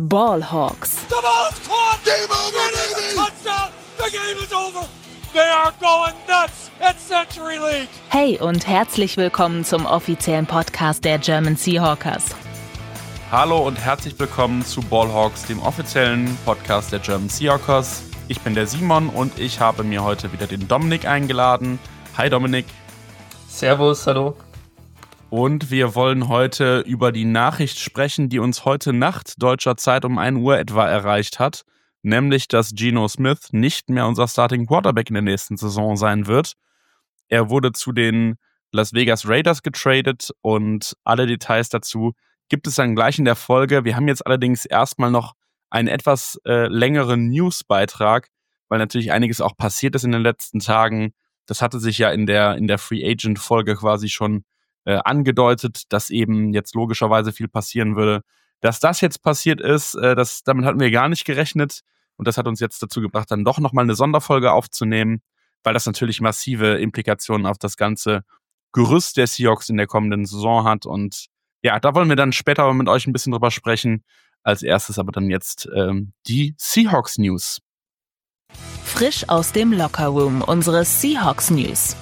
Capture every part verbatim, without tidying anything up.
Ballhawks. The ball's caught! Game over, baby! Touchdown! The game is over! They are going nuts at Century League! Hey und herzlich willkommen zum offiziellen Podcast der German Seahawkers. Hallo und herzlich willkommen zu Ballhawks, dem offiziellen Podcast der German Seahawkers. Ich bin der Simon und ich habe mir heute wieder den Dominik eingeladen. Hi Dominik. Servus, hallo. Und wir wollen heute über die Nachricht sprechen, die uns heute Nacht deutscher Zeit um ein Uhr etwa erreicht hat. Nämlich, dass Geno Smith nicht mehr unser Starting Quarterback in der nächsten Saison sein wird. Er wurde zu den Las Vegas Raiders getradet und alle Details dazu gibt es dann gleich in der Folge. Wir haben jetzt allerdings erstmal noch einen etwas äh, längeren News-Beitrag, weil natürlich einiges auch passiert ist in den letzten Tagen. Das hatte sich ja in der, in der Free Agent-Folge quasi schon äh, angedeutet, dass eben jetzt logischerweise viel passieren würde. Dass das jetzt passiert ist, äh, das, damit hatten wir gar nicht gerechnet. Und das hat uns jetzt dazu gebracht, dann doch nochmal eine Sonderfolge aufzunehmen, weil das natürlich massive Implikationen auf das ganze Gerüst der Seahawks in der kommenden Saison hat. Und ja, da wollen wir dann später aber mit euch ein bisschen drüber sprechen. Als erstes aber dann jetzt ähm, die Seahawks News. Frisch aus dem Lockerroom, unsere Seahawks News.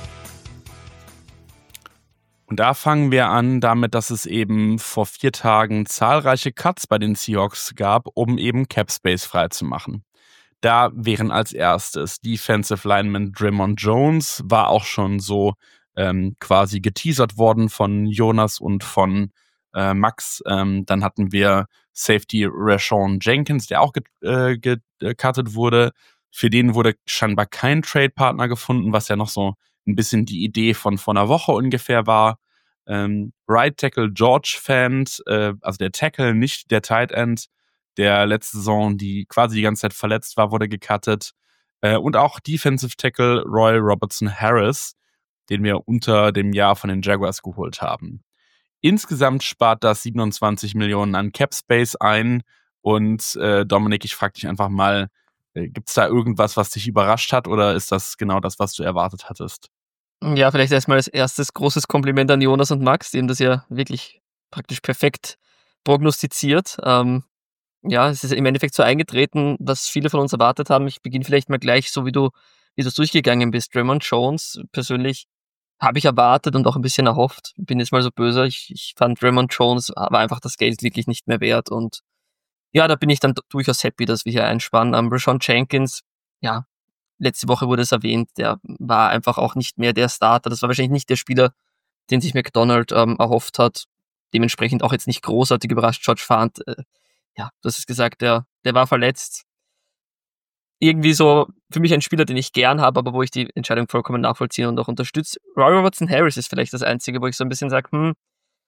Und da fangen wir an damit, dass es eben vor vier Tagen zahlreiche Cuts bei den Seahawks gab, um eben Cap Space freizumachen. Da wären als erstes Defensive Lineman Draymond Jones, war auch schon so ähm, quasi geteasert worden von Jonas und von äh, Max. Ähm, dann hatten wir Safety Rashawn Jenkins, der auch gecuttet äh, ge- wurde. Für den wurde scheinbar kein Trade-Partner gefunden, was ja noch so ein bisschen die Idee von vor einer Woche ungefähr war. Ähm, Right Tackle George Fant, äh, also der Tackle, nicht der Tight End, der letzte Saison, die quasi die ganze Zeit verletzt war, wurde gecuttet. Äh, und auch Defensive Tackle Roy Robertson Harris, den wir unter dem Jahr von den Jaguars geholt haben. Insgesamt spart das siebenundzwanzig Millionen an Cap Space ein. Und äh, Dominik, ich frage dich einfach mal, äh, gibt es da irgendwas, was dich überrascht hat, oder ist das genau das, was du erwartet hattest? Ja, vielleicht erstmal als erstes großes Kompliment an Jonas und Max, die haben das ja wirklich praktisch perfekt prognostiziert. Ähm, ja, es ist im Endeffekt so eingetreten, was viele von uns erwartet haben. Ich beginne vielleicht mal gleich, so wie du, wie du durchgegangen bist. Draymond Jones, persönlich habe ich erwartet und auch ein bisschen erhofft. Bin jetzt mal so böse. Ich, ich fand Draymond Jones war einfach das Geld wirklich nicht mehr wert. Und ja, da bin ich dann durchaus happy, dass wir hier einsparen. Um, Rashawn Jenkins, ja, letzte Woche wurde es erwähnt, der war einfach auch nicht mehr der Starter. Das war wahrscheinlich nicht der Spieler, den sich McDonald ähm, erhofft hat. Dementsprechend auch jetzt nicht großartig überrascht. George Fant, äh, ja, du hast es gesagt, der, der war verletzt. Irgendwie so für mich ein Spieler, den ich gern habe, aber wo ich die Entscheidung vollkommen nachvollziehen und auch unterstütze. Roy Robertson Harris ist vielleicht das Einzige, wo ich so ein bisschen sage, hm,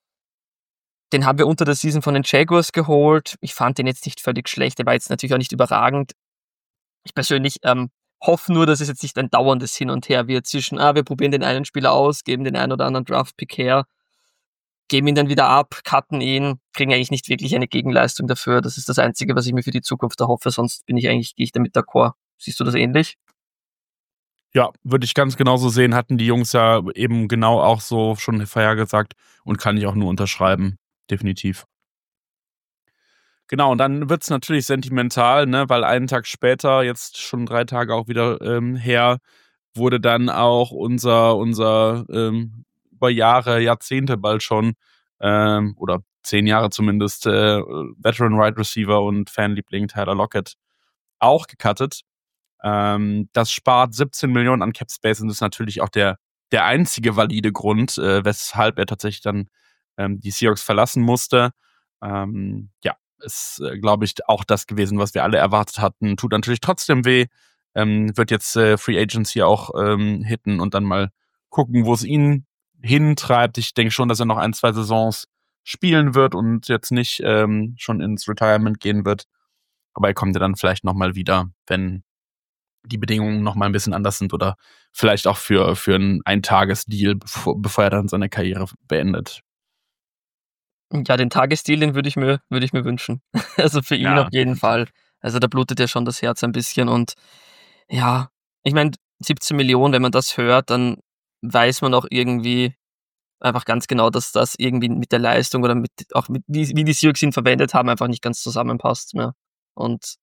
den haben wir unter der Season von den Jaguars geholt. Ich fand den jetzt nicht völlig schlecht, der war jetzt natürlich auch nicht überragend. Ich persönlich ähm, hoffe nur, dass es jetzt nicht ein dauerndes Hin und Her wird zwischen, ah, wir probieren den einen Spieler aus, geben den einen oder anderen Draft-Pick her, geben ihn dann wieder ab, cutten ihn, kriegen eigentlich nicht wirklich eine Gegenleistung dafür. Das ist das Einzige, was ich mir für die Zukunft erhoffe, sonst bin ich eigentlich, gehe ich damit d'accord. Siehst du das ähnlich? Ja, würde ich ganz genauso sehen, hatten die Jungs ja eben genau auch so schon vorhergesagt und kann ich auch nur unterschreiben, definitiv. Genau, und dann wird's natürlich sentimental, ne, weil einen Tag später, jetzt schon drei Tage auch wieder ähm, her, wurde dann auch unser, unser ähm, über Jahre, Jahrzehnte bald schon, ähm, oder zehn Jahre zumindest, äh, Veteran Wide Receiver und Fanliebling Tyler Lockett auch gecuttet. Ähm, das spart siebzehn Millionen an Cap Space und ist natürlich auch der, der einzige valide Grund, äh, weshalb er tatsächlich dann ähm, die Seahawks verlassen musste. Ähm, ja, ist, äh, glaube ich, auch das gewesen, was wir alle erwartet hatten. Tut natürlich trotzdem weh. Ähm, wird jetzt äh, Free Agents hier auch ähm, hitten und dann mal gucken, wo es ihn hintreibt. Ich denke schon, dass er noch ein, zwei Saisons spielen wird und jetzt nicht ähm, schon ins Retirement gehen wird. Aber er kommt ja dann vielleicht nochmal wieder, wenn die Bedingungen nochmal ein bisschen anders sind oder vielleicht auch für, für einen Eintagesdeal, bevor, bevor er dann seine Karriere beendet. Ja, den Tagesdeal, den würde ich mir, würde ich mir wünschen. Also für ihn Ja. auf jeden Fall. Also da blutet ja schon das Herz ein bisschen und ja, ich meine, siebzehn Millionen, wenn man das hört, dann weiß man auch irgendwie, einfach ganz genau, dass das irgendwie mit der Leistung oder mit auch mit wie, wie die Seahawks ihn verwendet haben, einfach nicht ganz zusammenpasst mehr. Und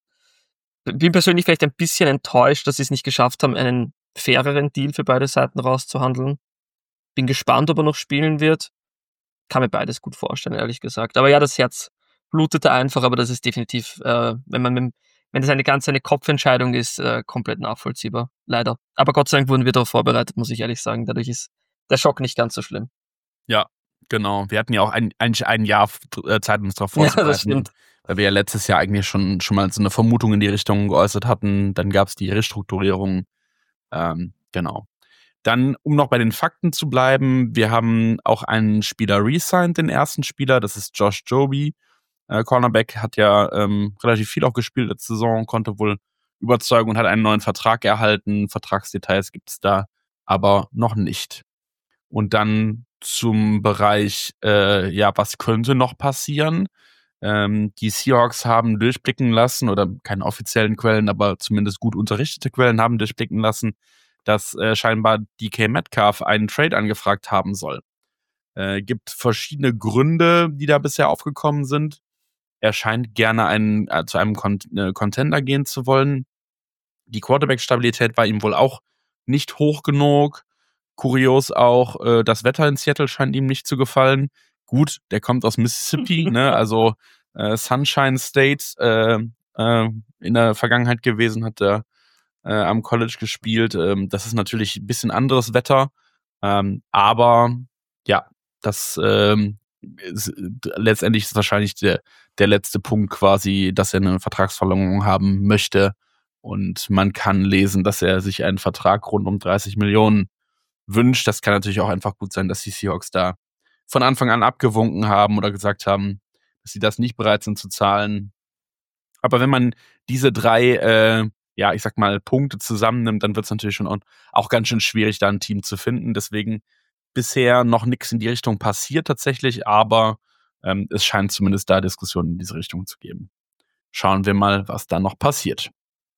bin persönlich vielleicht ein bisschen enttäuscht, dass sie es nicht geschafft haben, einen faireren Deal für beide Seiten rauszuhandeln. Bin gespannt, ob er noch spielen wird. Kann mir beides gut vorstellen, ehrlich gesagt. Aber ja, das Herz blutete einfach, aber das ist definitiv, äh, wenn man mit, wenn das eine ganz eine Kopfentscheidung ist, äh, komplett nachvollziehbar. Leider. Aber Gott sei Dank wurden wir darauf vorbereitet, muss ich ehrlich sagen. Dadurch ist der Schock nicht ganz so schlimm. Ja, genau. Wir hatten ja auch ein, eigentlich ein Jahr äh, Zeit, uns darauf Ja, das vorzubereiten. stimmt. Weil wir ja letztes Jahr eigentlich schon, schon mal so eine Vermutung in die Richtung geäußert hatten. Dann gab es die Restrukturierung. Ähm, genau. Dann, um noch bei den Fakten zu bleiben, wir haben auch einen Spieler re-signed, den ersten Spieler. Das ist Josh Joby. Äh, Cornerback hat ja ähm, relativ viel auch gespielt letzte Saison, konnte wohl überzeugen und hat einen neuen Vertrag erhalten. Vertragsdetails gibt es da aber noch nicht. Und dann zum Bereich, äh, ja, was könnte noch passieren? Ähm, die Seahawks haben durchblicken lassen, oder keine offiziellen Quellen, aber zumindest gut unterrichtete Quellen haben durchblicken lassen, dass äh, scheinbar D K Metcalf einen Trade angefragt haben soll. Äh, gibt verschiedene Gründe, die da bisher aufgekommen sind. Er scheint gerne einen, äh, zu einem Con- äh, Contender gehen zu wollen. Die Quarterback-Stabilität war ihm wohl auch nicht hoch genug. Kurios auch, äh, das Wetter in Seattle scheint ihm nicht zu gefallen. Gut, der kommt aus Mississippi, ne? Also äh, Sunshine State äh, äh, in der Vergangenheit gewesen, hat er äh, am College gespielt. Ähm, das ist natürlich ein bisschen anderes Wetter. Ähm, aber ja, das ähm, ist, letztendlich ist wahrscheinlich der, der letzte Punkt quasi, dass er eine Vertragsverlängerung haben möchte. Und man kann lesen, dass er sich einen Vertrag rund um dreißig Millionen wünscht. Das kann natürlich auch einfach gut sein, dass die Seahawks da von Anfang an abgewunken haben oder gesagt haben, dass sie das nicht bereit sind zu zahlen. Aber wenn man diese drei, äh, ja, ich sag mal, Punkte zusammennimmt, dann wird es natürlich schon auch, auch ganz schön schwierig, da ein Team zu finden. Deswegen bisher noch nichts in die Richtung passiert tatsächlich, aber ähm, es scheint zumindest da Diskussionen in diese Richtung zu geben. Schauen wir mal, was da noch passiert.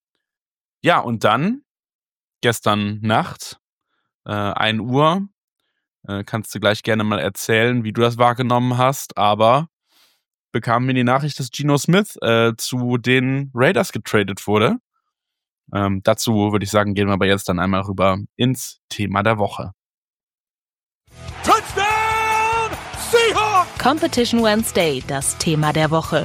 Ja, und dann, gestern Nacht, äh, ein Uhr, äh, kannst du gleich gerne mal erzählen, wie du das wahrgenommen hast, aber bekamen wir die Nachricht, dass Geno Smith äh, zu den Raiders getradet wurde. Ähm, dazu würde ich sagen, gehen wir aber jetzt dann einmal rüber ins Thema der Woche. Touchdown Seahawks! Competition Wednesday, das Thema der Woche.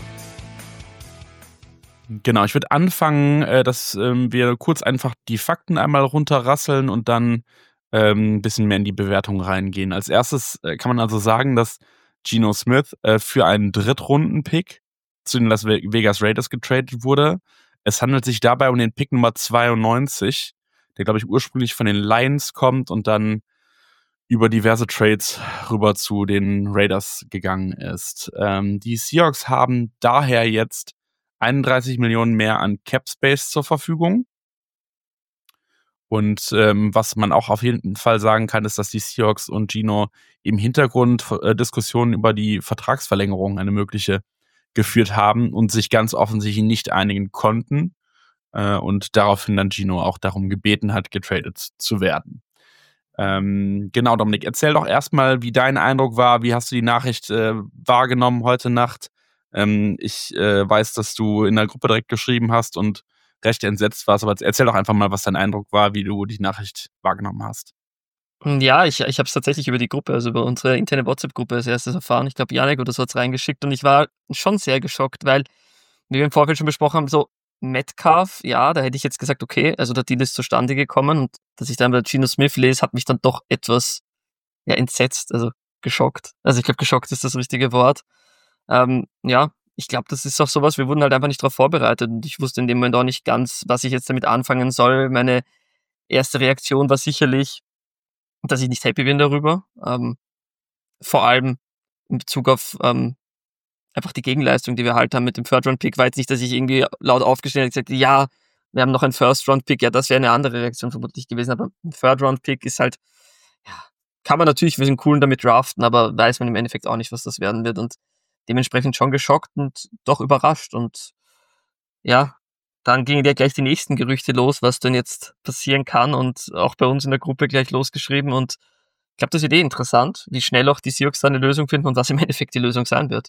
Genau, ich würde anfangen, äh, dass ähm, wir kurz einfach die Fakten einmal runterrasseln und dann ähm, ein bisschen mehr in die Bewertung reingehen. Als erstes äh, kann man also sagen, dass Geno Smith äh, für einen Drittrunden-Pick zu den Las Vegas Raiders getradet wurde. Es handelt sich dabei um den Pick Nummer zweiundneunzig, der, glaube ich, ursprünglich von den Lions kommt und dann über diverse Trades rüber zu den Raiders gegangen ist. Ähm, die Seahawks haben daher jetzt einunddreißig Millionen mehr an Cap Space zur Verfügung. Und ähm, was man auch auf jeden Fall sagen kann, ist, dass die Seahawks und Geno im Hintergrund äh, Diskussionen über die Vertragsverlängerung, eine mögliche, geführt haben und sich ganz offensichtlich nicht einigen konnten. Äh, und daraufhin dann Geno auch darum gebeten hat, getradet zu werden. Ähm, genau, Dominik, erzähl doch erstmal, wie dein Eindruck war. Wie hast du die Nachricht äh, wahrgenommen heute Nacht? Ähm, ich äh, weiß, dass du in der Gruppe direkt geschrieben hast und recht entsetzt warst, aber erzähl doch einfach mal, was dein Eindruck war, wie du die Nachricht wahrgenommen hast. Ja, ich, ich habe es tatsächlich über die Gruppe, also über unsere interne WhatsApp-Gruppe als erstes erfahren. Ich glaube, Janik oder so hat es reingeschickt und ich war schon sehr geschockt, weil, wie wir im Vorfeld schon besprochen haben, so Metcalf, ja, da hätte ich jetzt gesagt, okay, also der Deal ist zustande gekommen und dass ich dann bei Geno Smith lese, hat mich dann doch etwas ja, entsetzt, also geschockt. Also ich glaube, geschockt ist das richtige Wort. Ähm, ja, ich glaube, das ist auch sowas, wir wurden halt einfach nicht darauf vorbereitet und ich wusste in dem Moment auch nicht ganz, was ich jetzt damit anfangen soll. Meine erste Reaktion war sicherlich, dass ich nicht happy bin darüber. Ähm, vor allem in Bezug auf ähm, einfach die Gegenleistung, die wir halt haben mit dem Third-Round-Pick, war jetzt nicht, dass ich irgendwie laut aufgestellt habe und gesagt, ja, wir haben noch einen First-Round-Pick, ja, das wäre eine andere Reaktion vermutlich gewesen, aber ein Third-Round-Pick ist halt, ja, kann man natürlich für den coolen damit draften, aber weiß man im Endeffekt auch nicht, was das werden wird und dementsprechend schon geschockt und doch überrascht und ja, dann gingen ja gleich die nächsten Gerüchte los, was denn jetzt passieren kann und auch bei uns in der Gruppe gleich losgeschrieben und glaube, das wird eh interessant, wie schnell auch die Seahawks da eine Lösung finden und was im Endeffekt die Lösung sein wird.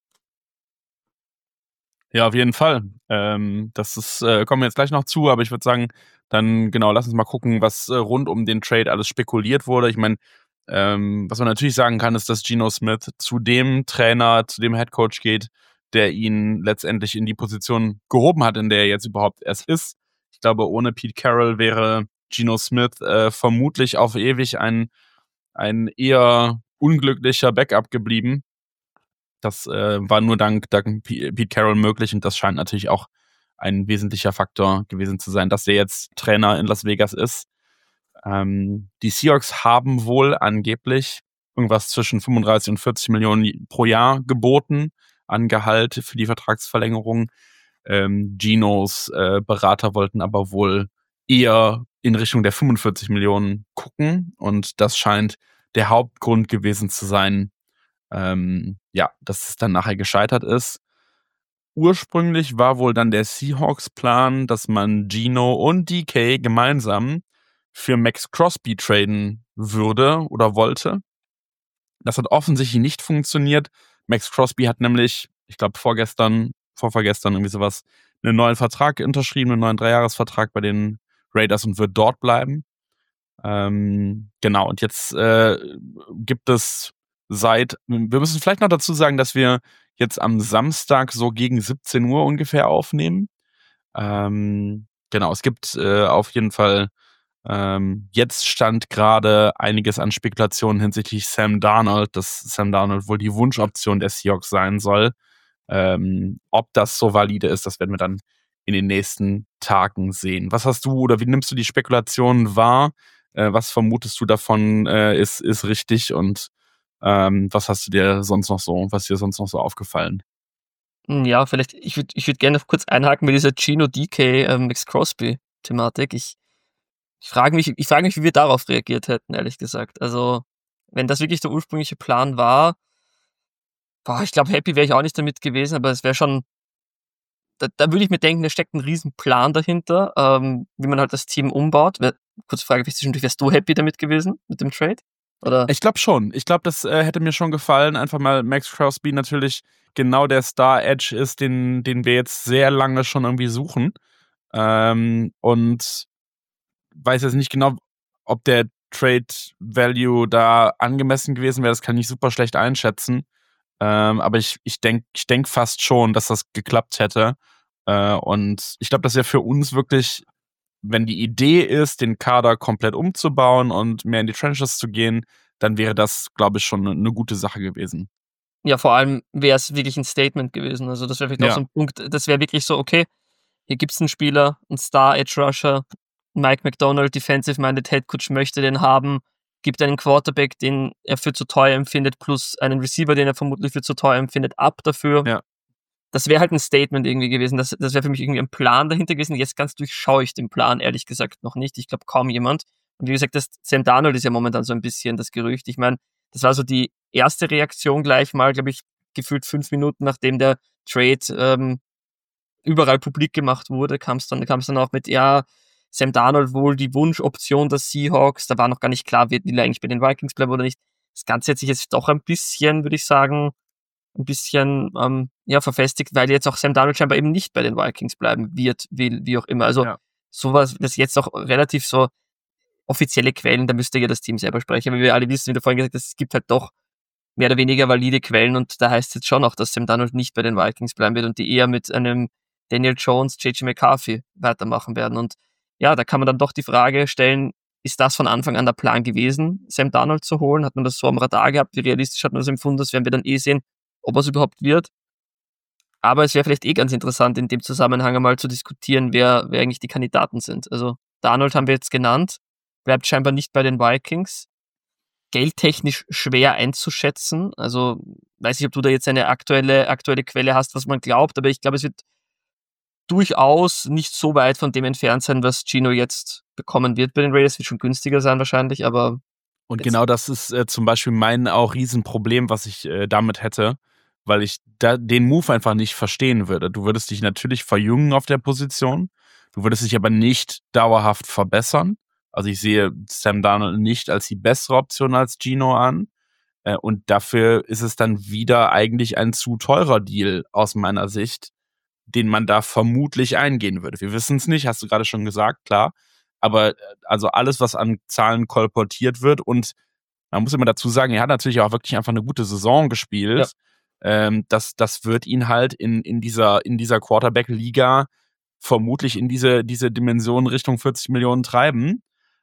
Ja, auf jeden Fall. Ähm, das ist, äh, kommen wir jetzt gleich noch zu, aber ich würde sagen, dann genau, lass uns mal gucken, was äh, rund um den Trade alles spekuliert wurde. Ich meine, ähm, was man natürlich sagen kann, ist, dass Geno Smith zu dem Trainer, zu dem Headcoach geht, der ihn letztendlich in die Position gehoben hat, in der er jetzt überhaupt erst ist. Ich glaube, ohne Pete Carroll wäre Geno Smith äh, vermutlich auf ewig ein, ein eher unglücklicher Backup geblieben. Das äh, war nur dank, dank Pete Carroll möglich und das scheint natürlich auch ein wesentlicher Faktor gewesen zu sein, dass der jetzt Trainer in Las Vegas ist. Ähm, die Seahawks haben wohl angeblich irgendwas zwischen fünfunddreißig und vierzig Millionen pro Jahr geboten an Gehalt für die Vertragsverlängerung. Ähm, Genos äh, Berater wollten aber wohl eher in Richtung der fünfundvierzig Millionen gucken und das scheint der Hauptgrund gewesen zu sein, ähm, ja, dass es dann nachher gescheitert ist. Ursprünglich war wohl dann der Seahawks-Plan, dass man Geno und D K gemeinsam für Max Crosby traden würde oder wollte. Das hat offensichtlich nicht funktioniert. Max Crosby hat nämlich, ich glaube vorgestern, vorvergestern irgendwie sowas, einen neuen Vertrag unterschrieben, einen neuen Dreijahresvertrag bei den Raiders und wird dort bleiben. Ähm, genau, und jetzt äh, gibt es seit, wir müssen vielleicht noch dazu sagen, dass wir jetzt am Samstag so gegen siebzehn Uhr ungefähr aufnehmen. Ähm, genau, es gibt äh, auf jeden Fall ähm, jetzt stand gerade einiges an Spekulationen hinsichtlich Sam Darnold, dass Sam Darnold wohl die Wunschoption der Seahawks sein soll. Ähm, ob das so valide ist, das werden wir dann in den nächsten Tagen sehen. Was hast du oder wie nimmst du die Spekulationen wahr? Äh, was vermutest du davon äh, ist, ist richtig und ähm, was hast du dir sonst noch so, was dir sonst noch so aufgefallen? Ja, vielleicht, ich würde ich würd gerne noch kurz einhaken mit dieser Geno D K ähm, Max Crosby Thematik. Ich, ich frage mich, ich frage mich, wie wir darauf reagiert hätten, ehrlich gesagt. Also, wenn das wirklich der ursprüngliche Plan war, boah, ich glaube, happy wäre ich auch nicht damit gewesen, aber es wäre schon, da, da würde ich mir denken, da steckt ein riesen Plan dahinter, ähm, wie man halt das Team umbaut. Wär, kurze Frage, zwischendurch, wärst du happy damit gewesen, mit dem Trade? Oder? Ich glaube schon. Ich glaube, das äh, hätte mir schon gefallen. Einfach mal Max Crosby natürlich genau der Star-Edge ist, den, den wir jetzt sehr lange schon irgendwie suchen. Ähm, und weiß jetzt nicht genau, ob der Trade Value da angemessen gewesen wäre. Das kann ich super schlecht einschätzen. Ähm, aber ich, ich denke ich denk fast schon, dass das geklappt hätte. Äh, und ich glaube, das wäre für uns wirklich, wenn die Idee ist, den Kader komplett umzubauen und mehr in die Trenches zu gehen, dann wäre das, glaube ich, schon eine gute Sache gewesen. Ja, vor allem wäre es wirklich ein Statement gewesen. Also das wäre vielleicht Ja. auch so ein Punkt, das wäre wirklich so, okay, hier gibt es einen Spieler, einen Star-Edge-Rusher, Mike McDonald, Defensive-Minded Headcoach möchte den haben, gibt einen Quarterback, den er für zu teuer empfindet, plus einen Receiver, den er vermutlich für zu teuer empfindet, ab dafür. Ja. Das wäre halt ein Statement irgendwie gewesen. Das, das wäre für mich irgendwie ein Plan dahinter gewesen. Jetzt ganz durchschaue ich den Plan, ehrlich gesagt, noch nicht. Ich glaube, kaum jemand. Und wie gesagt, das Sam Darnold ist ja momentan so ein bisschen das Gerücht. Ich meine, das war so die erste Reaktion gleich mal, glaube ich, gefühlt fünf Minuten, nachdem der Trade ähm, überall publik gemacht wurde, kam es dann, kam es dann auch mit, ja, Sam Darnold wohl die Wunschoption der Seahawks. Da war noch gar nicht klar, will er eigentlich bei den Vikings bleiben oder nicht. Das Ganze hat sich jetzt doch ein bisschen, würde ich sagen, ein bisschen ähm, ja, verfestigt, weil jetzt auch Sam Darnold scheinbar eben nicht bei den Vikings bleiben wird, will, wie auch immer. Also Ja. sowas, das jetzt auch relativ so offizielle Quellen, da müsste ja das Team selber sprechen. Aber wir alle wissen, wie du vorhin gesagt hast, es gibt halt doch mehr oder weniger valide Quellen und da heißt es jetzt schon auch, dass Sam Darnold nicht bei den Vikings bleiben wird und die eher mit einem Daniel Jones, J J McCarthy weitermachen werden. Und ja, da kann man dann doch die Frage stellen, ist das von Anfang an der Plan gewesen, Sam Darnold zu holen? Hat man das so am Radar gehabt? Wie realistisch hat man das empfunden? Das werden wir dann eh sehen, ob es überhaupt wird. Aber es wäre vielleicht eh ganz interessant, in dem Zusammenhang einmal zu diskutieren, wer, wer eigentlich die Kandidaten sind. Also Darnold haben wir jetzt genannt, bleibt scheinbar nicht bei den Vikings. Geldtechnisch schwer einzuschätzen. Also weiß nicht, ob du da jetzt eine aktuelle, aktuelle Quelle hast, was man glaubt, aber ich glaube, es wird durchaus nicht so weit von dem entfernt sein, was Geno jetzt bekommen wird bei den Raiders. Wird schon günstiger sein wahrscheinlich, aber Und jetzt- genau das ist äh, zum Beispiel mein auch Riesenproblem, was ich äh, damit hätte, weil ich da den Move einfach nicht verstehen würde. Du würdest dich natürlich verjüngen auf der Position, du würdest dich aber nicht dauerhaft verbessern. Also ich sehe Sam Darnold nicht als die bessere Option als Geno an. Äh, und dafür ist es dann wieder eigentlich ein zu teurer Deal aus meiner Sicht, den man da vermutlich eingehen würde. Wir wissen es nicht, hast du gerade schon gesagt, klar. Aber äh, also alles, was an Zahlen kolportiert wird, und man muss immer dazu sagen, er hat natürlich auch wirklich einfach eine gute Saison gespielt. Ja. Ähm, das, das wird ihn halt in, in dieser, in dieser Quarterback-Liga vermutlich in diese, diese Dimension Richtung vierzig Millionen treiben.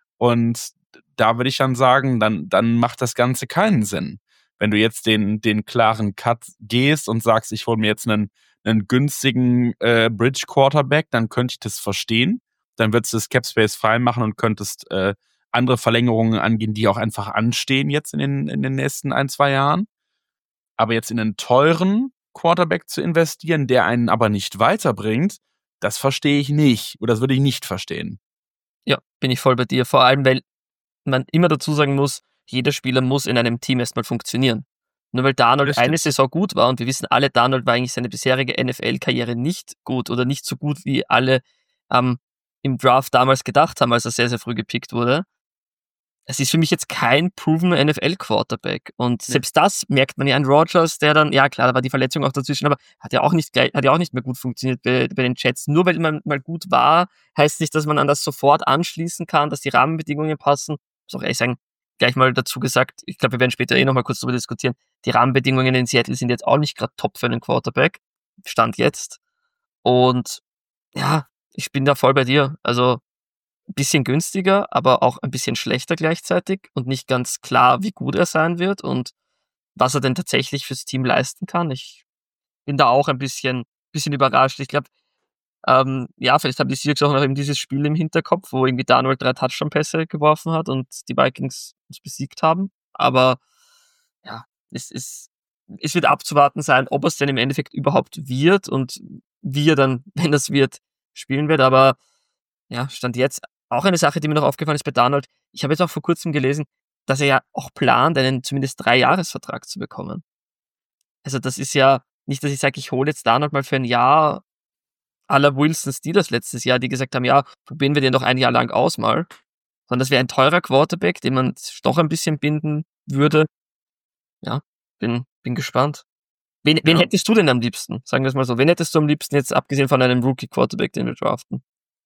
Und da würde ich dann sagen, dann, dann macht das Ganze keinen Sinn. Wenn du jetzt den, den klaren Cut gehst und sagst, ich hole mir jetzt einen, einen günstigen äh, Bridge-Quarterback, dann könnte ich das verstehen. Dann würdest du das Cap-Space freimachen und könntest äh, andere Verlängerungen angehen, die auch einfach anstehen jetzt in den, in den nächsten ein, zwei Jahren. Aber jetzt in einen teuren Quarterback zu investieren, der einen aber nicht weiterbringt, das verstehe ich nicht. Oder das würde ich nicht verstehen. Ja, bin ich voll bei dir. Vor allem, weil man immer dazu sagen muss, jeder Spieler muss in einem Team erstmal funktionieren. Nur weil Darnold eine Saison gut war, und wir wissen alle, Darnold war eigentlich seine bisherige N F L-Karriere nicht gut oder nicht so gut, wie alle ähm, im Draft damals gedacht haben, als er sehr, sehr früh gepickt wurde. Es ist für mich jetzt kein proven N F L-Quarterback. Und nee. Selbst das merkt man ja an Rodgers, der dann, ja klar, da war die Verletzung auch dazwischen, aber hat ja auch nicht, hat ja auch nicht mehr gut funktioniert bei, bei den Jets. Nur weil man mal gut war, heißt nicht, dass man an das sofort anschließen kann, dass die Rahmenbedingungen passen. Ich muss auch ehrlich sagen, gleich mal dazu gesagt, ich glaube, wir werden später eh nochmal kurz darüber diskutieren, die Rahmenbedingungen in Seattle sind jetzt auch nicht gerade top für einen Quarterback. Stand jetzt. Und ja, ich bin da voll bei dir. Also ein bisschen günstiger, aber auch ein bisschen schlechter gleichzeitig und nicht ganz klar, wie gut er sein wird und was er denn tatsächlich fürs Team leisten kann. Ich bin da auch ein bisschen, bisschen überrascht. Ich glaube, ähm, ja, vielleicht haben die Seahawks auch noch eben dieses Spiel im Hinterkopf, wo irgendwie Darnold drei Touchdown-Pässe geworfen hat und die Vikings uns besiegt haben. Aber ja, es ist, es wird abzuwarten sein, ob es denn im Endeffekt überhaupt wird und wie er dann, wenn es wird, spielen wird. Aber ja, Stand jetzt auch eine Sache, die mir noch aufgefallen ist bei Darnold. Ich habe jetzt auch vor kurzem gelesen, dass er ja auch plant, einen zumindest Drei-Jahres-Vertrag zu bekommen. Also das ist ja nicht, dass ich sage, ich hole jetzt Darnold mal für ein Jahr à la Wilson Steelers letztes Jahr, die gesagt haben, ja, probieren wir den doch ein Jahr lang aus mal. Sondern das wäre ein teurer Quarterback, den man doch ein bisschen binden würde. Ja, bin, bin gespannt. Wen, wen ja. hättest du denn am liebsten? Sagen wir es mal so. Wen hättest du am liebsten jetzt, abgesehen von einem Rookie-Quarterback, den wir draften?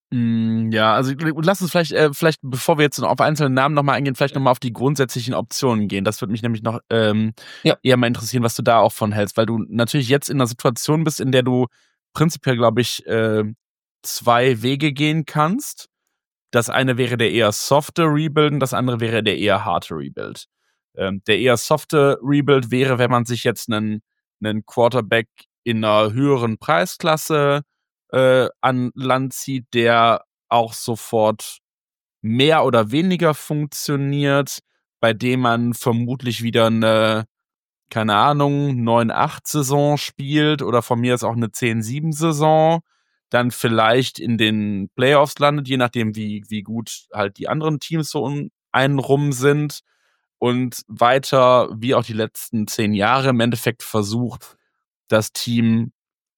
Ja, also lass uns vielleicht, äh, vielleicht, bevor wir jetzt auf einzelne Namen nochmal eingehen, vielleicht nochmal auf die grundsätzlichen Optionen gehen. Das würde mich nämlich noch ähm, ja. eher mal interessieren, was du da auch von hältst, weil du natürlich jetzt in einer Situation bist, in der du prinzipiell, glaube ich, äh, zwei Wege gehen kannst. Das eine wäre der eher softe Rebuild und das andere wäre der eher harte Rebuild. Ähm, der eher softe Rebuild wäre, wenn man sich jetzt einen, einen Quarterback in einer höheren Preisklasse Äh, an Land zieht, der auch sofort mehr oder weniger funktioniert, bei dem man vermutlich wieder eine, keine Ahnung, neun acht Saison spielt oder von mir ist auch eine zehn sieben Saison, dann vielleicht in den Playoffs landet, je nachdem, wie, wie gut halt die anderen Teams so um einen rum sind und weiter, wie auch die letzten zehn Jahre im Endeffekt versucht, das Team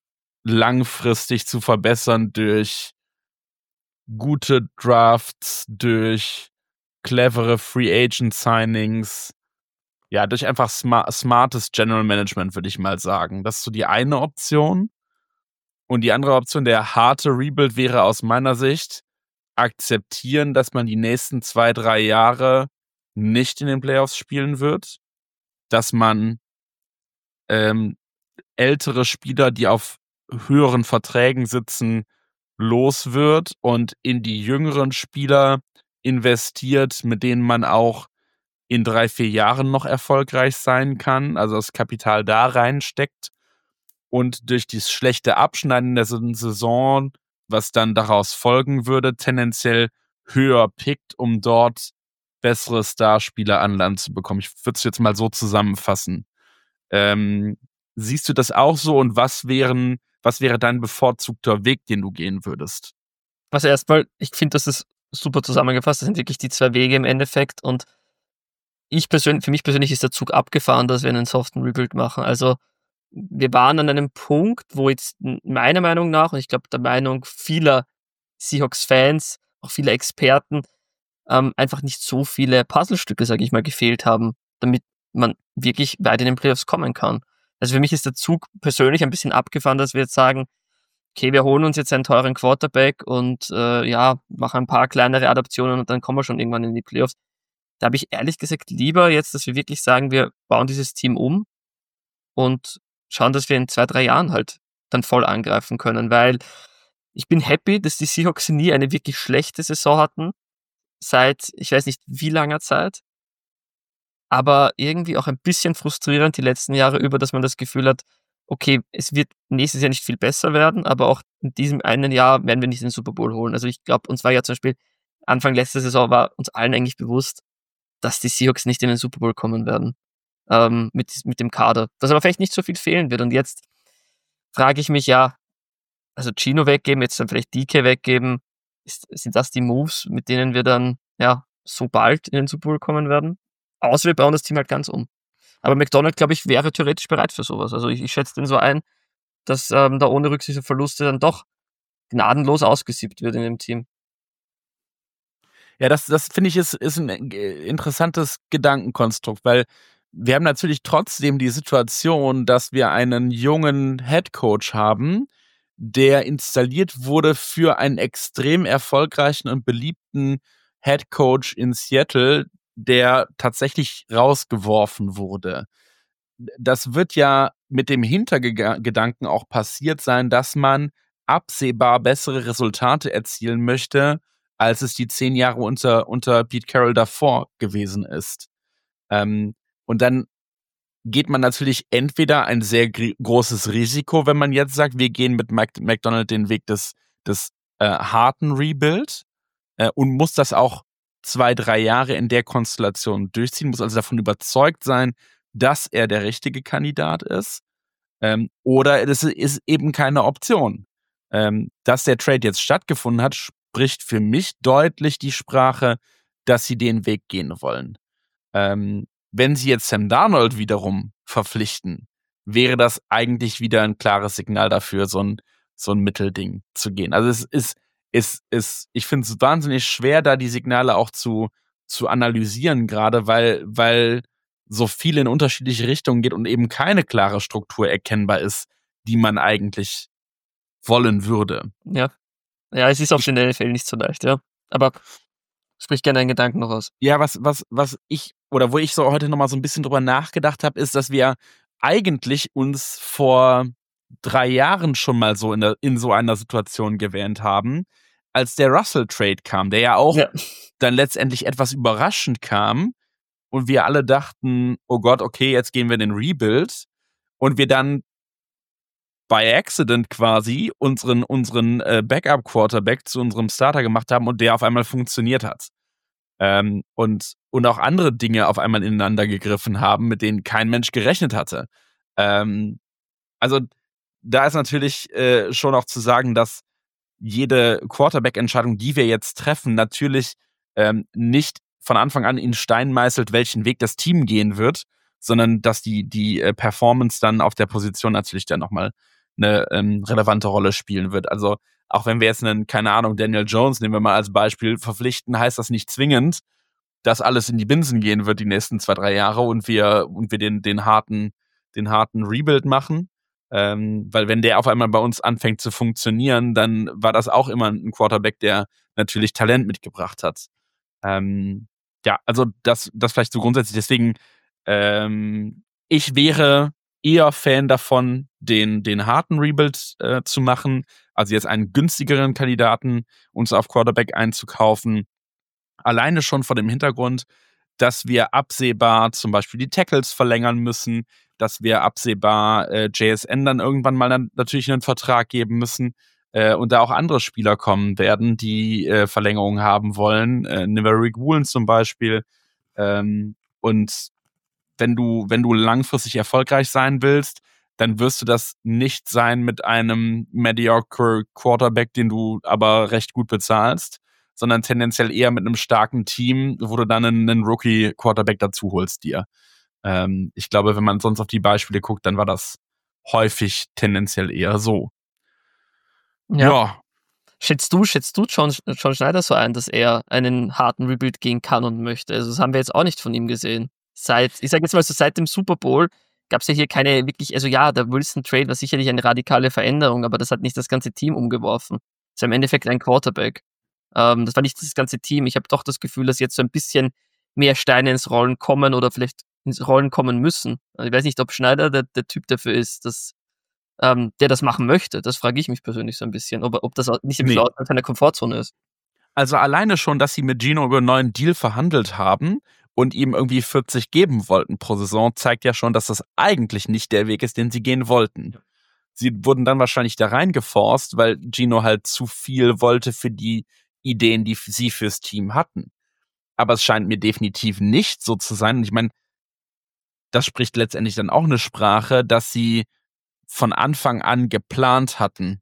langfristig zu verbessern durch gute Drafts, durch clevere Free Agent Signings, ja, durch einfach smart, smartes General Management, würde ich mal sagen. Das ist so die eine Option. Und die andere Option, der harte Rebuild, wäre aus meiner Sicht akzeptieren, dass man die nächsten zwei, drei Jahre nicht in den Playoffs spielen wird, dass man ähm, ältere Spieler, die auf höheren Verträgen sitzen, los wird und in die jüngeren Spieler investiert, mit denen man auch in drei, vier Jahren noch erfolgreich sein kann, also das Kapital da reinsteckt und durch das schlechte Abschneiden der Saison, was dann daraus folgen würde, tendenziell höher pickt, um dort bessere Starspieler an Land zu bekommen. Ich würde es jetzt mal so zusammenfassen. Ähm, siehst du das auch so und was wären Was wäre dein bevorzugter Weg, den du gehen würdest? Also erstmal, ich finde, das ist super zusammengefasst. Das sind wirklich die zwei Wege im Endeffekt. Und ich persönlich, für mich persönlich ist der Zug abgefahren, dass wir einen soften Rebuild machen. Also wir waren an einem Punkt, wo jetzt meiner Meinung nach, und ich glaube der Meinung vieler Seahawks-Fans, auch vieler Experten, ähm, einfach nicht so viele Puzzlestücke, sage ich mal, gefehlt haben, damit man wirklich weit in den Playoffs kommen kann. Also für mich ist der Zug persönlich ein bisschen abgefahren, dass wir jetzt sagen, okay, wir holen uns jetzt einen teuren Quarterback und äh, ja, machen ein paar kleinere Adaptionen und dann kommen wir schon irgendwann in die Playoffs. Da habe ich ehrlich gesagt lieber jetzt, dass wir wirklich sagen, wir bauen dieses Team um und schauen, dass wir in zwei, drei Jahren halt dann voll angreifen können, weil ich bin happy, dass die Seahawks nie eine wirklich schlechte Saison hatten, seit ich weiß nicht wie langer Zeit, aber irgendwie auch ein bisschen frustrierend die letzten Jahre über, dass man das Gefühl hat, okay, es wird nächstes Jahr nicht viel besser werden, aber auch in diesem einen Jahr werden wir nicht den Super Bowl holen. Also ich glaube, uns war ja zum Beispiel Anfang letzter Saison war uns allen eigentlich bewusst, dass die Seahawks nicht in den Super Bowl kommen werden, ähm, mit, mit dem Kader. Dass aber vielleicht nicht so viel fehlen wird. Und jetzt frage ich mich ja, also Gino weggeben, jetzt dann vielleicht D K weggeben, ist, sind das die Moves, mit denen wir dann ja so bald in den Super Bowl kommen werden? Außer wir bauen das Team halt ganz um. Aber McDonald, glaube ich, wäre theoretisch bereit für sowas. Also ich, ich schätze den so ein, dass ähm, da ohne Rücksicht auf Verluste dann doch gnadenlos ausgesiebt wird in dem Team. Ja, das, das finde ich ist, ist ein interessantes Gedankenkonstrukt, weil wir haben natürlich trotzdem die Situation, dass wir einen jungen Headcoach haben, der installiert wurde für einen extrem erfolgreichen und beliebten Headcoach in Seattle, der tatsächlich rausgeworfen wurde. Das wird ja mit dem Hintergedanken auch passiert sein, dass man absehbar bessere Resultate erzielen möchte, als es die zehn Jahre unter, unter Pete Carroll davor gewesen ist. Ähm, und dann geht man natürlich entweder ein sehr gr- großes Risiko, wenn man jetzt sagt, wir gehen mit Mac- McDonald den Weg des, des äh, harten Rebuild äh, und muss das auch zwei, drei Jahre in der Konstellation durchziehen, muss also davon überzeugt sein, dass er der richtige Kandidat ist. Ähm, oder es ist eben keine Option. Ähm, dass der Trade jetzt stattgefunden hat, spricht für mich deutlich die Sprache, dass sie den Weg gehen wollen. Ähm, wenn sie jetzt Sam Darnold wiederum verpflichten, wäre das eigentlich wieder ein klares Signal dafür, so ein, so ein Mittelding zu gehen. Also es ist, ist, ist ich finde es wahnsinnig schwer, da die Signale auch zu, zu analysieren, gerade weil, weil so viel in unterschiedliche Richtungen geht und eben keine klare Struktur erkennbar ist, die man eigentlich wollen würde. Ja, ja, es ist auf den N F L nicht so leicht, ja. Aber sprich gerne einen Gedanken noch aus. Ja, was, was, was ich, oder wo ich so heute nochmal so ein bisschen drüber nachgedacht habe, ist, dass wir eigentlich uns vor drei Jahren schon mal so in, der, in so einer Situation gewähnt haben, als der Russell-Trade kam, der ja auch Ja. dann letztendlich etwas überraschend kam und wir alle dachten, oh Gott, okay, jetzt gehen wir in den Rebuild und wir dann by accident quasi unseren, unseren äh, Backup-Quarterback zu unserem Starter gemacht haben und der auf einmal funktioniert hat. Ähm, und, und auch andere Dinge auf einmal ineinander gegriffen haben, mit denen kein Mensch gerechnet hatte. Ähm, also da ist natürlich äh, schon auch zu sagen, dass jede Quarterback-Entscheidung, die wir jetzt treffen, natürlich ähm, nicht von Anfang an in Stein meißelt, welchen Weg das Team gehen wird, sondern dass die, die äh, Performance dann auf der Position natürlich dann nochmal eine ähm, relevante Rolle spielen wird. Also auch wenn wir jetzt einen, keine Ahnung, Daniel Jones, nehmen wir mal als Beispiel, verpflichten, heißt das nicht zwingend, dass alles in die Binsen gehen wird die nächsten zwei, drei Jahre und wir, und wir den, den harten, den harten Rebuild machen. Ähm, weil wenn der auf einmal bei uns anfängt zu funktionieren, dann war das auch immer ein Quarterback, der natürlich Talent mitgebracht hat. Ähm, ja, also das, das vielleicht so grundsätzlich. Deswegen, ähm, ich wäre eher Fan davon, den, den harten Rebuild äh, zu machen, also jetzt einen günstigeren Kandidaten uns auf Quarterback einzukaufen. Alleine schon vor dem Hintergrund, dass wir absehbar zum Beispiel die Tackles verlängern müssen, dass wir absehbar äh, J S N dann irgendwann mal dann natürlich einen Vertrag geben müssen äh, und da auch andere Spieler kommen werden, die äh, Verlängerungen haben wollen. Äh, nehmen wir Rick Woolen zum Beispiel. Ähm, und wenn du, wenn du langfristig erfolgreich sein willst, dann wirst du das nicht sein mit einem mediocre Quarterback, den du aber recht gut bezahlst, sondern tendenziell eher mit einem starken Team, wo du dann einen, einen Rookie-Quarterback dazu holst dir. Ähm, ich glaube, wenn man sonst auf die Beispiele guckt, dann war das häufig tendenziell eher so. Ja. Ja. Schätzt du, schätzt du John, John Schneider so ein, dass er einen harten Rebuild gehen kann und möchte? Also das haben wir jetzt auch nicht von ihm gesehen. Seit, ich sage jetzt mal so, seit dem Super Bowl gab es ja hier keine wirklich, also ja, der Wilson-Trade war sicherlich eine radikale Veränderung, aber das hat nicht das ganze Team umgeworfen. Das ist ja im Endeffekt ein Quarterback. Ähm, das war nicht das ganze Team. Ich habe doch das Gefühl, dass jetzt so ein bisschen mehr Steine ins Rollen kommen oder vielleicht ins Rollen kommen müssen. Also ich weiß nicht, ob Schneider der, der Typ dafür ist, dass ähm, der das machen möchte. Das frage ich mich persönlich so ein bisschen, ob, ob das auch nicht ein bisschen Nee. außerhalb seiner Komfortzone ist. Also alleine schon, dass sie mit Gino über einen neuen Deal verhandelt haben und ihm irgendwie vierzig geben wollten pro Saison, zeigt ja schon, dass das eigentlich nicht der Weg ist, den sie gehen wollten. Ja. Sie wurden dann wahrscheinlich da reingeforst, weil Gino halt zu viel wollte für die Ideen, die sie fürs Team hatten. Aber es scheint mir definitiv nicht so zu sein. Und ich meine, das spricht letztendlich dann auch eine Sprache, dass sie von Anfang an geplant hatten,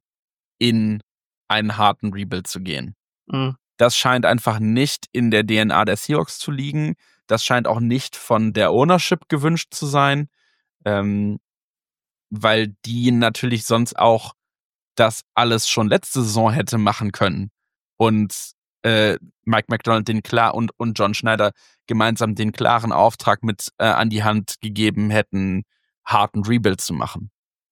in einen harten Rebuild zu gehen. Mhm. Das scheint einfach nicht in der D N A der Seahawks zu liegen. Das scheint auch nicht von der Ownership gewünscht zu sein, ähm, weil die natürlich sonst auch das alles schon letzte Saison hätte machen können. Und äh, Mike Macdonald den klar und, und John Schneider gemeinsam den klaren Auftrag mit äh, an die Hand gegeben hätten, harten Rebuild zu machen.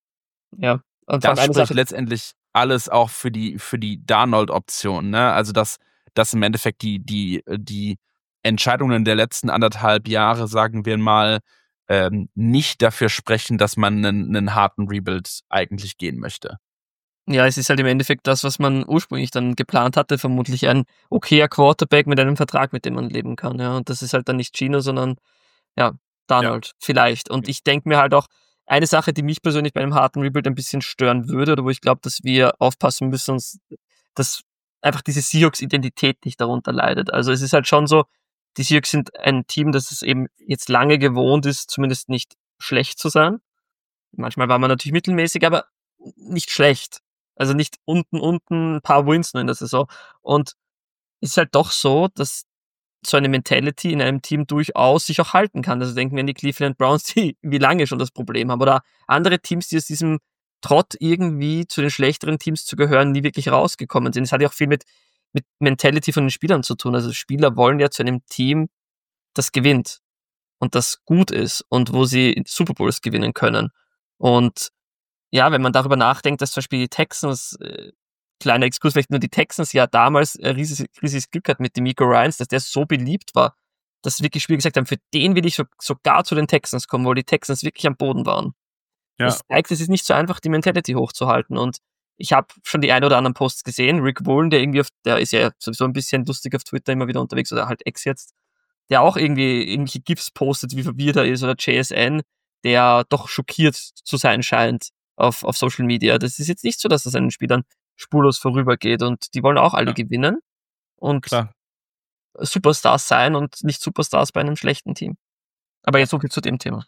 Ja. Und Das eine spricht Sache, letztendlich alles auch für die, für die Darnold-Option, ne? Also, dass, dass im Endeffekt die, die, die Entscheidungen der letzten anderthalb Jahre, sagen wir mal, ähm, nicht dafür sprechen, dass man einen, einen harten Rebuild eigentlich gehen möchte. ja, es ist halt im Endeffekt das, was man ursprünglich dann geplant hatte, vermutlich ein okayer Quarterback mit einem Vertrag, mit dem man leben kann. Ja, und das ist halt dann nicht Gino, sondern ja, Darnold vielleicht. Und ich denke mir halt auch, eine Sache, die mich persönlich bei einem harten Rebuild ein bisschen stören würde, oder wo ich glaube, dass wir aufpassen müssen, uns, dass einfach diese Seahawks-Identität nicht darunter leidet. Also es ist halt schon so, die Seahawks sind ein Team, das es eben jetzt lange gewohnt ist, zumindest nicht schlecht zu sein. Manchmal war man natürlich mittelmäßig, aber nicht schlecht. Also nicht unten, unten, ein paar Wins nur in der Saison. Und es ist halt doch so, dass so eine Mentality in einem Team durchaus sich auch halten kann. Also denken wir an die Cleveland Browns, die wie lange schon das Problem haben. Oder andere Teams, die aus diesem Trott irgendwie zu den schlechteren Teams zu gehören, nie wirklich rausgekommen sind. Es hat ja auch viel mit, mit Mentality von den Spielern zu tun. Also Spieler wollen ja zu einem Team, das gewinnt und das gut ist und wo sie Super Bowls gewinnen können. Und ja, wenn man darüber nachdenkt, dass zum Beispiel die Texans, äh, kleiner Exkurs, vielleicht nur die Texans ja damals äh, riesiges, riesiges Glück hat mit dem Miko Ryans, dass der so beliebt war, dass wirklich Spieler gesagt haben, für den will ich so, sogar zu den Texans kommen, wo die Texans wirklich am Boden waren. Ja. Das zeigt, es ist nicht so einfach, die Mentality hochzuhalten. Und ich habe schon die ein oder anderen Posts gesehen. Rick Woolen, der irgendwie auf, der ist ja sowieso ein bisschen lustig auf Twitter immer wieder unterwegs, oder halt Ex jetzt, der auch irgendwie irgendwelche GIFs postet, wie verwirrt er ist, oder J S N, der doch schockiert zu sein scheint auf, auf Social Media. Das ist jetzt nicht so, dass das an den Spielern spurlos vorübergeht, und die wollen auch alle Ja. gewinnen und Klar. Superstars sein und nicht Superstars bei einem schlechten Team. Aber jetzt so viel zu dem Thema.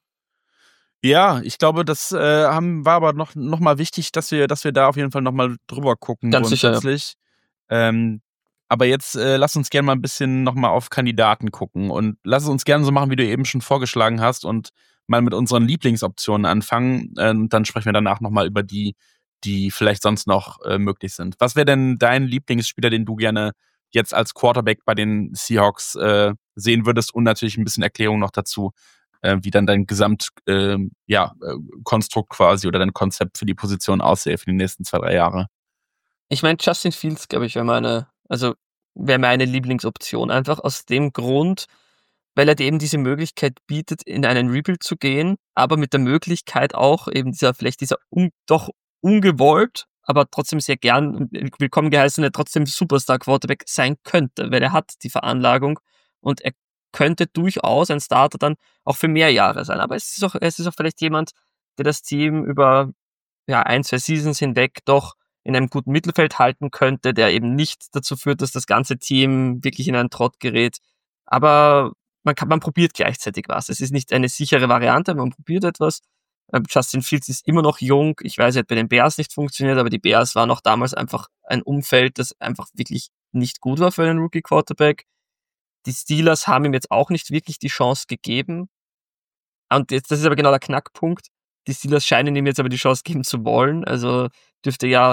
Ja, ich glaube, das äh, haben, war aber noch, noch mal wichtig, dass wir, dass wir da auf jeden Fall noch mal drüber gucken. Ganz sicher, ja. grundsätzlich. Ähm, aber jetzt äh, lass uns gerne mal ein bisschen noch mal auf Kandidaten gucken und lass es uns gerne so machen, wie du eben schon vorgeschlagen hast, und mal mit unseren Lieblingsoptionen anfangen. Äh, und dann sprechen wir danach noch mal über die, die vielleicht sonst noch äh, möglich sind. Was wäre denn dein Lieblingsspieler, den du gerne jetzt als Quarterback bei den Seahawks äh, sehen würdest? Und natürlich ein bisschen Erklärung noch dazu, äh, wie dann dein Gesamtkonstrukt äh, ja, äh, Konstrukt quasi oder dein Konzept für die Position aussähe für die nächsten zwei, drei Jahre. Ich meine, Justin Fields, glaube ich, wäre meine, also wäre meine Lieblingsoption. Einfach aus dem Grund, weil er dir eben diese Möglichkeit bietet, in einen Rebuild zu gehen, aber mit der Möglichkeit auch eben dieser, vielleicht dieser un, doch ungewollt, aber trotzdem sehr gern willkommen geheißene, trotzdem Superstar-Quarterback sein könnte, weil er hat die Veranlagung und er könnte durchaus ein Starter dann auch für mehr Jahre sein. Aber es ist auch, es ist auch vielleicht jemand, der das Team über ja, ein, zwei Seasons hinweg doch in einem guten Mittelfeld halten könnte, der eben nicht dazu führt, dass das ganze Team wirklich in einen Trott gerät. Aber man kann, man probiert gleichzeitig was. Es ist nicht eine sichere Variante, man probiert etwas. Ähm, Justin Fields ist immer noch jung. Ich weiß, er hat bei den Bears nicht funktioniert, aber die Bears waren auch damals einfach ein Umfeld, das einfach wirklich nicht gut war für einen Rookie-Quarterback. Die Steelers haben ihm jetzt auch nicht wirklich die Chance gegeben. Und jetzt, das ist aber genau der Knackpunkt. Die Steelers scheinen ihm jetzt aber die Chance geben zu wollen. Also dürfte ja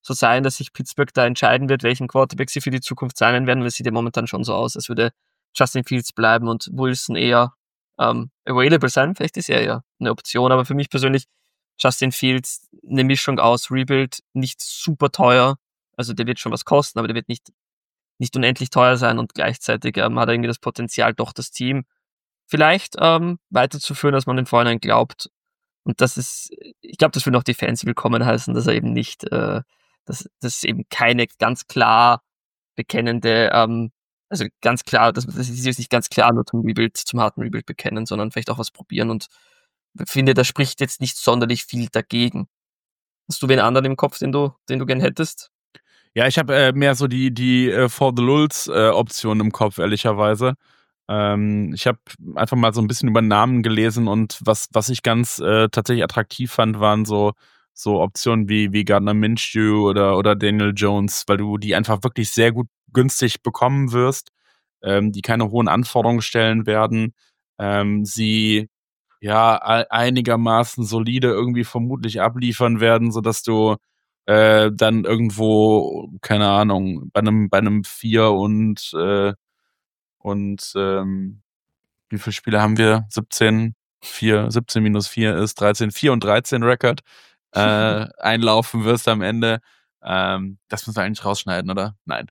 so sein, dass sich Pittsburgh da entscheiden wird, welchen Quarterback sie für die Zukunft signen werden, weil es sieht ja momentan schon so aus, als würde Justin Fields bleiben und Wilson eher ähm, available sein. Vielleicht ist er ja eine Option, aber für mich persönlich Justin Fields eine Mischung aus Rebuild, nicht super teuer, also der wird schon was kosten, aber der wird nicht, nicht unendlich teuer sein und gleichzeitig ähm, hat er irgendwie das Potenzial, doch das Team vielleicht ähm, weiterzuführen, als man im Vorhinein glaubt. Und das ist, ich glaube, das würde auch die Fans willkommen heißen, dass er eben nicht, äh, dass das eben keine ganz klar bekennende, ähm, also ganz klar, dass das ist jetzt nicht ganz klar nur zum Rebuild, zum harten Rebuild bekennen, sondern vielleicht auch was probieren und ich finde, da spricht jetzt nicht sonderlich viel dagegen. Hast du wen anderen im Kopf, den du, den du gern hättest? Ja, ich habe äh, mehr so die, die äh, For the Lulz äh, Option im Kopf, ehrlicherweise. Ähm, ich habe einfach mal so ein bisschen über Namen gelesen und was, was ich ganz äh, tatsächlich attraktiv fand, waren so, so Optionen wie, wie Gardner Minshew oder, oder Daniel Jones, weil du die einfach wirklich sehr gut günstig bekommen wirst, ähm, die keine hohen Anforderungen stellen werden, ähm, sie ja e- einigermaßen solide irgendwie vermutlich abliefern werden, sodass du äh, dann irgendwo, keine Ahnung, bei einem, bei einem vier und äh, und ähm, wie viele Spiele haben wir? siebzehn, vier, siebzehn minus vier ist dreizehn, vier und dreizehn Record äh, einlaufen wirst am Ende. Ähm, das müssen wir eigentlich rausschneiden, oder? Nein.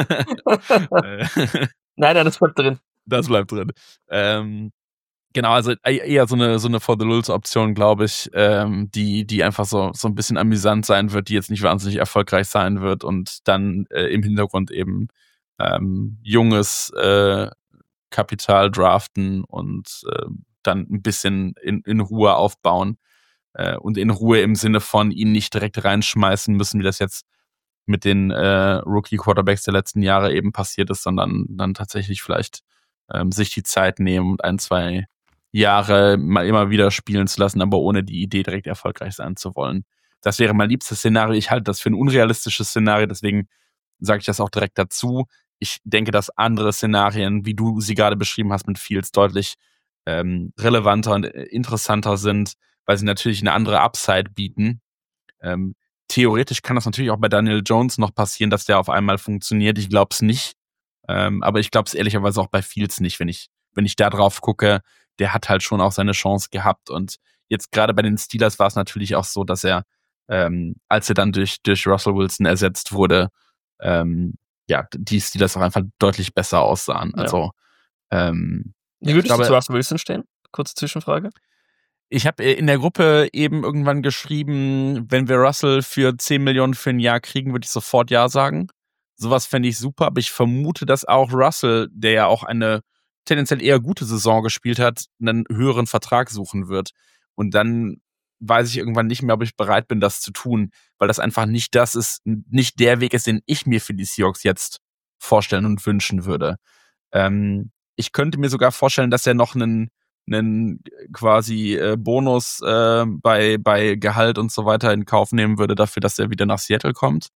Äh, Nein, nein, das bleibt drin. das bleibt drin. Ähm, genau, also e- eher so eine so eine For the Lulz Option, glaube ich, ähm, die die einfach so so ein bisschen amüsant sein wird, die jetzt nicht wahnsinnig erfolgreich sein wird und dann äh, im Hintergrund eben ähm, junges äh, Kapital draften und äh, dann ein bisschen in, in Ruhe aufbauen äh, und in Ruhe im Sinne von ihn nicht direkt reinschmeißen müssen, wie das jetzt mit den äh, Rookie-Quarterbacks der letzten Jahre eben passiert ist, sondern dann tatsächlich vielleicht ähm, sich die Zeit nehmen und ein, zwei Jahre mal immer wieder spielen zu lassen, aber ohne die Idee direkt erfolgreich sein zu wollen. Das wäre mein liebstes Szenario. Ich halte das für ein unrealistisches Szenario, deswegen sage ich das auch direkt dazu. Ich denke, dass andere Szenarien, wie du sie gerade beschrieben hast mit Fields, deutlich ähm, relevanter und interessanter sind, weil sie natürlich eine andere Upside bieten. Ähm, theoretisch kann das natürlich auch bei Daniel Jones noch passieren, dass der auf einmal funktioniert. Ich glaube es nicht. Ähm, aber ich glaube es ehrlicherweise auch bei Fields nicht, wenn ich, wenn ich da drauf gucke. Der hat halt schon auch seine Chance gehabt. Und jetzt gerade bei den Steelers war es natürlich auch so, dass er, ähm, als er dann durch, durch Russell Wilson ersetzt wurde, ähm, ja, die Steelers auch einfach deutlich besser aussahen. Ja. Also, ähm, Wie würdest ich glaube, du zu Russell Wilson stehen? Kurze Zwischenfrage. Ich habe in der Gruppe eben irgendwann geschrieben, wenn wir Russell für zehn Millionen für ein Jahr kriegen, würde ich sofort Ja sagen. Sowas fände ich super, aber ich vermute, dass auch Russell, der ja auch eine tendenziell eher gute Saison gespielt hat, einen höheren Vertrag suchen wird. Und dann weiß ich irgendwann nicht mehr, ob ich bereit bin, das zu tun, weil das einfach nicht das ist, nicht der Weg ist, den ich mir für die Seahawks jetzt vorstellen und wünschen würde. Ähm, ich könnte mir sogar vorstellen, dass er noch einen einen quasi äh, Bonus äh, bei, bei Gehalt und so weiter in Kauf nehmen würde, dafür, dass er wieder nach Seattle kommt.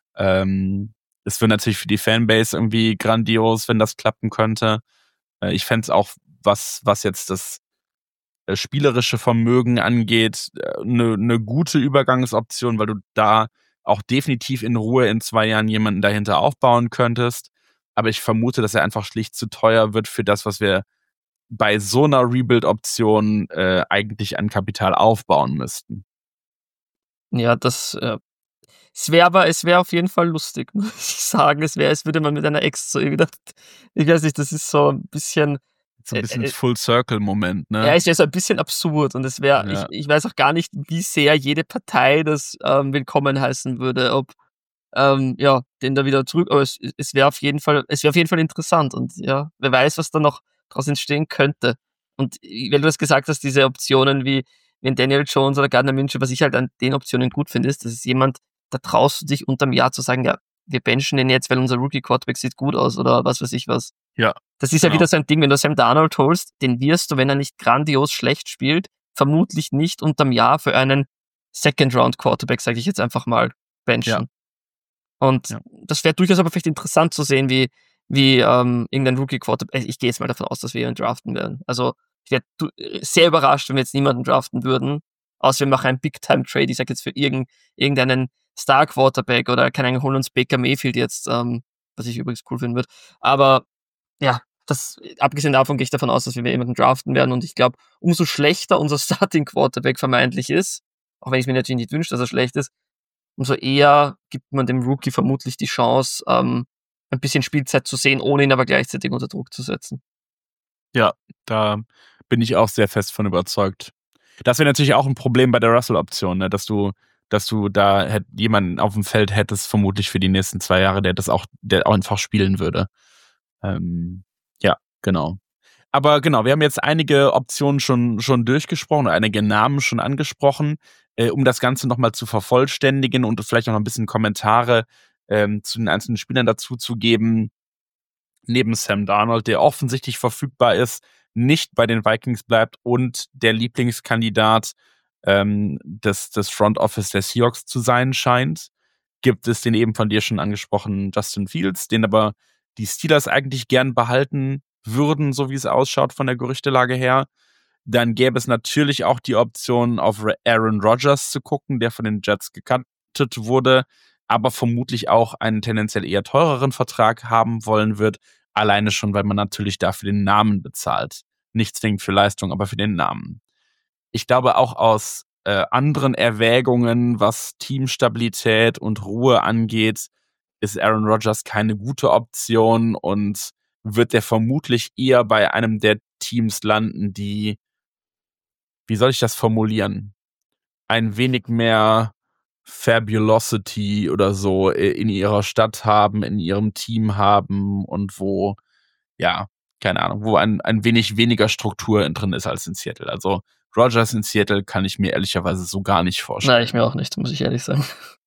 Ähm, es wäre natürlich für die Fanbase irgendwie grandios, wenn das klappen könnte. Äh, ich fände es auch, was, was jetzt das äh, spielerische Vermögen angeht, eine äh, ne gute Übergangsoption, weil du da auch definitiv in Ruhe in zwei Jahren jemanden dahinter aufbauen könntest. Aber ich vermute, dass er einfach schlicht zu teuer wird für das, was wir bei so einer Rebuild-Option äh, eigentlich an Kapital aufbauen müssten. Ja, das äh, es wäre aber, es wäre auf jeden Fall lustig, muss ich sagen. Es wäre, als würde man mit einer Ex so irgendwie, ich weiß nicht, das ist so ein bisschen, So ein bisschen äh, äh, Full-Circle-Moment, ne? ja, es wäre so ein bisschen absurd und es wäre, Ja. ich, ich weiß auch gar nicht, wie sehr jede Partei das ähm, willkommen heißen würde, ob ähm, ja, den da wieder zurück, aber es, es wäre auf jeden Fall, es wäre auf jeden Fall interessant und ja, wer weiß, was da noch draus entstehen könnte. Und äh, weil du das gesagt hast, diese Optionen wie, wie ein Daniel Jones oder Gardner Minshew, was ich halt an den Optionen gut finde, ist, das ist jemand, da traust du dich unterm Jahr zu sagen, ja, wir benchen den jetzt, weil unser Rookie-Quarterback sieht gut aus oder was weiß ich was. Ja. Das ist ja Genau. wieder so ein Ding, wenn du Sam Darnold holst, den wirst du, wenn er nicht grandios schlecht spielt, vermutlich nicht unterm Jahr für einen Second-Round-Quarterback, sage ich jetzt einfach mal, benchen. Ja. Und Ja. das wäre durchaus aber vielleicht interessant zu sehen, wie, wie ähm, irgendein Rookie-Quarterback, ich gehe jetzt mal davon aus, dass wir ihn draften werden. Also ich wäre sehr überrascht, wenn wir jetzt niemanden draften würden, außer wir machen einen Big-Time-Trade, ich sage jetzt für irgend, irgendeinen Star-Quarterback oder keine Ahnung, holen uns Baker Mayfield jetzt, ähm, was ich übrigens cool finden würde. Aber ja, das, abgesehen davon gehe ich davon aus, dass wir jemanden draften werden und ich glaube, umso schlechter unser Starting-Quarterback vermeintlich ist, auch wenn ich mir natürlich nicht wünsche, dass er schlecht ist, umso eher gibt man dem Rookie vermutlich die Chance, ähm, ein bisschen Spielzeit zu sehen, ohne ihn aber gleichzeitig unter Druck zu setzen. Ja, da bin ich auch sehr fest von überzeugt. Das wäre natürlich auch ein Problem bei der Russell-Option, ne? dass du, dass du da hätt, jemanden auf dem Feld hättest, vermutlich für die nächsten zwei Jahre, der das auch, der auch einfach spielen würde. Ähm, ja, genau. Aber genau, wir haben jetzt einige Optionen schon, schon durchgesprochen, einige Namen schon angesprochen, äh, um das Ganze nochmal zu vervollständigen und vielleicht noch ein bisschen Kommentare ähm, zu den einzelnen Spielern dazu zu geben. Neben Sam Darnold, der offensichtlich verfügbar ist, nicht bei den Vikings bleibt und der Lieblingskandidat ähm, des, des Front Office der Seahawks zu sein scheint, gibt es den eben von dir schon angesprochenen Justin Fields, den aber die Steelers eigentlich gern behalten würden, so wie es ausschaut von der Gerüchtelage her. Dann gäbe es natürlich auch die Option, auf Aaron Rodgers zu gucken, der von den Jets gecuttet wurde, aber vermutlich auch einen tendenziell eher teureren Vertrag haben wollen wird, alleine schon, weil man natürlich dafür den Namen bezahlt. Nicht zwingend für Leistung, aber für den Namen. Ich glaube auch aus äh, anderen Erwägungen, was Teamstabilität und Ruhe angeht, ist Aaron Rodgers keine gute Option und wird der vermutlich eher bei einem der Teams landen, die, wie soll ich das formulieren, ein wenig mehr Fabulosity oder so in ihrer Stadt haben, in ihrem Team haben und wo, ja, keine Ahnung, wo ein, ein wenig weniger Struktur drin ist als in Seattle. Also Rodgers in Seattle kann ich mir ehrlicherweise so gar nicht vorstellen. Nein, ich mir auch nicht, muss ich ehrlich sagen.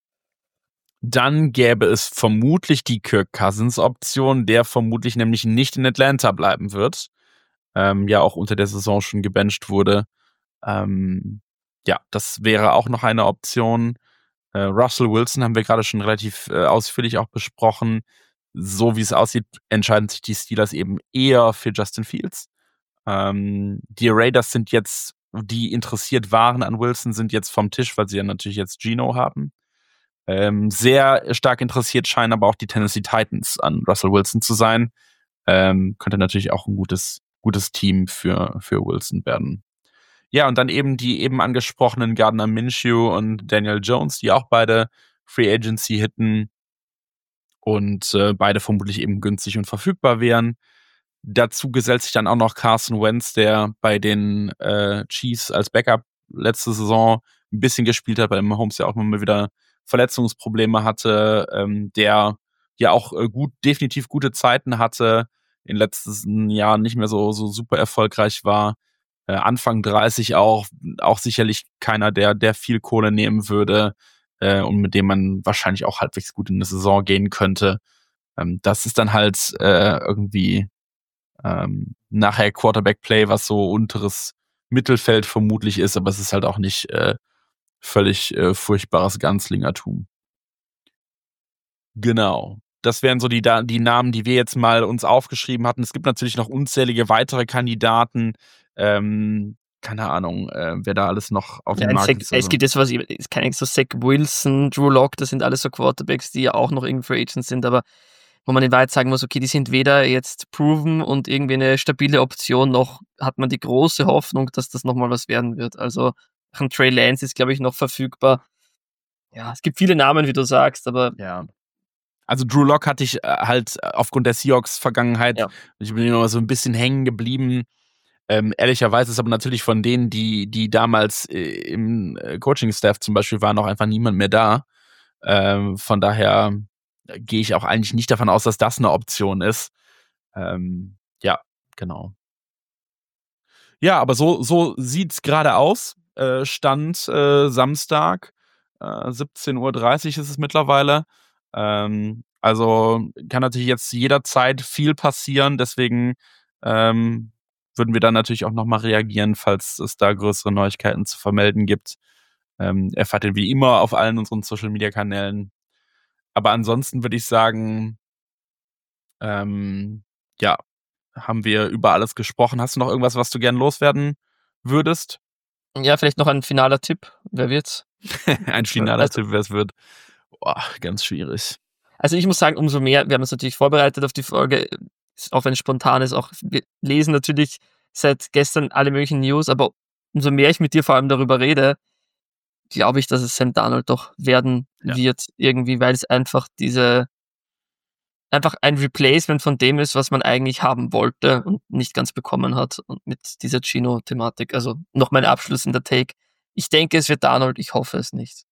Dann gäbe es vermutlich die Kirk Cousins-Option, der vermutlich nämlich nicht in Atlanta bleiben wird. Ähm, ja, auch unter der Saison schon gebencht wurde. Ähm, ja, das wäre auch noch eine Option. Äh, Russell Wilson haben wir gerade schon relativ äh, ausführlich auch besprochen. So wie es aussieht, entscheiden sich die Steelers eben eher für Justin Fields. Ähm, die Raiders sind jetzt, die interessiert waren an Wilson, sind jetzt vom Tisch, weil sie ja natürlich jetzt Geno haben. Ähm, sehr stark interessiert scheinen aber auch die Tennessee Titans an Russell Wilson zu sein. Ähm, könnte natürlich auch ein gutes, gutes Team für, für Wilson werden. Ja, und dann eben die eben angesprochenen Gardner Minshew und Daniel Jones, die auch beide Free Agency hitten und äh, beide vermutlich eben günstig und verfügbar wären. Dazu gesellt sich dann auch noch Carson Wentz, der bei den äh, Chiefs als Backup letzte Saison ein bisschen gespielt hat, weil Mahomes ja auch immer wieder Verletzungsprobleme hatte, ähm, der ja auch äh, gut, definitiv gute Zeiten hatte, in den letzten Jahren nicht mehr so, so super erfolgreich war. Äh, Anfang dreißig auch, auch sicherlich keiner, der, der viel Kohle nehmen würde äh, und mit dem man wahrscheinlich auch halbwegs gut in eine Saison gehen könnte. Ähm, das ist dann halt äh, irgendwie ähm, nachher Quarterback-Play, was so unteres Mittelfeld vermutlich ist, aber es ist halt auch nicht äh, völlig äh, furchtbares Ganzlingertum. Genau. Das wären so die, die Namen, die wir jetzt mal uns aufgeschrieben hatten. Es gibt natürlich noch unzählige weitere Kandidaten. Ähm, keine Ahnung, äh, wer da alles noch auf Ja, dem Markt Zach, ist. Also. Es gibt jetzt was, es kann so Zach Wilson, Drew Lock, das sind alles so Quarterbacks, die ja auch noch irgendwie Free Agents sind, aber wo man in Wahrheit sagen muss, okay, die sind weder jetzt proven und irgendwie eine stabile Option, noch hat man die große Hoffnung, dass das nochmal was werden wird. Also ein Trey Lance ist, glaube ich, noch verfügbar. Ja, es gibt viele Namen, wie du sagst, aber ja. Also Drew Lock hatte ich halt aufgrund der Seahawks-Vergangenheit, ja. Ich bin immer so ein bisschen hängen geblieben. Ähm, ehrlicherweise ist aber natürlich von denen, die, die damals äh, im Coaching-Staff zum Beispiel waren, noch einfach niemand mehr da. Ähm, von daher gehe ich auch eigentlich nicht davon aus, dass das eine Option ist. Ähm, ja, genau. Ja, aber so, so sieht's gerade aus. Äh, Stand äh, Samstag, äh, siebzehn Uhr dreißig ist es mittlerweile. Ähm, also kann natürlich jetzt jederzeit viel passieren, deswegen ähm, würden wir dann natürlich auch nochmal reagieren, falls es da größere Neuigkeiten zu vermelden gibt. Ähm, erfahrt ihr wie immer auf allen unseren Social-Media-Kanälen. Aber ansonsten würde ich sagen, ähm, ja, haben wir über alles gesprochen. Hast du noch irgendwas, was du gern loswerden würdest? Ja, vielleicht noch ein finaler Tipp. Wer wird's? Ein finaler also, Tipp, wer es wird. boah, ganz schwierig. Also ich muss sagen, umso mehr, wir haben uns natürlich vorbereitet auf die Folge, auch wenn es spontan ist, auch wir lesen natürlich seit gestern alle möglichen News, aber umso mehr ich mit dir vor allem darüber rede, glaube ich, dass es Sam Darnold doch werden Ja. wird irgendwie, weil es einfach diese einfach ein Replacement von dem ist, was man eigentlich haben wollte und nicht ganz bekommen hat und mit dieser Gino-Thematik. Also noch mein abschließender Take. Ich denke, es wird Darnold, ich hoffe es nicht.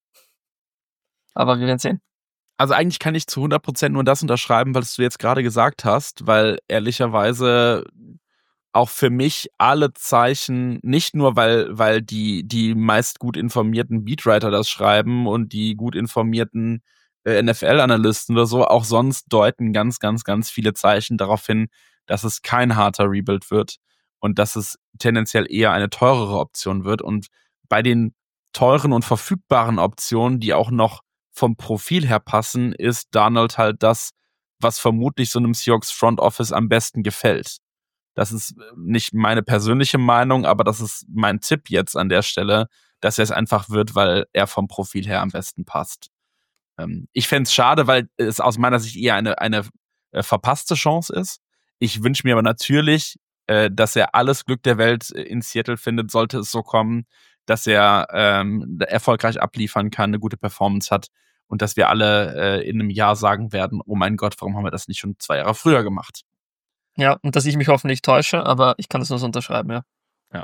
Aber wir werden sehen. Also eigentlich kann ich zu hundert Prozent nur das unterschreiben, was du jetzt gerade gesagt hast, weil ehrlicherweise auch für mich alle Zeichen, nicht nur weil, weil die, die meist gut informierten Beatwriter das schreiben und die gut informierten äh, N F L-Analysten oder so, auch sonst deuten ganz, ganz, ganz viele Zeichen darauf hin, dass es kein harter Rebuild wird und dass es tendenziell eher eine teurere Option wird. Und bei den teuren und verfügbaren Optionen, die auch noch vom Profil her passen, ist Darnold halt das, was vermutlich so einem Seahawks Front Office am besten gefällt. Das ist nicht meine persönliche Meinung, aber das ist mein Tipp jetzt an der Stelle, dass er es einfach wird, weil er vom Profil her am besten passt. Ähm, ich fände es schade, weil es aus meiner Sicht eher eine, eine äh, verpasste Chance ist. Ich wünsche mir aber natürlich, äh, dass er alles Glück der Welt in Seattle findet, sollte es so kommen, dass er ähm, erfolgreich abliefern kann, eine gute Performance hat und dass wir alle äh, in einem Jahr sagen werden, oh mein Gott, warum haben wir das nicht schon zwei Jahre früher gemacht? Ja, und dass ich mich hoffentlich täusche, aber ich kann das nur so unterschreiben, ja. Ja.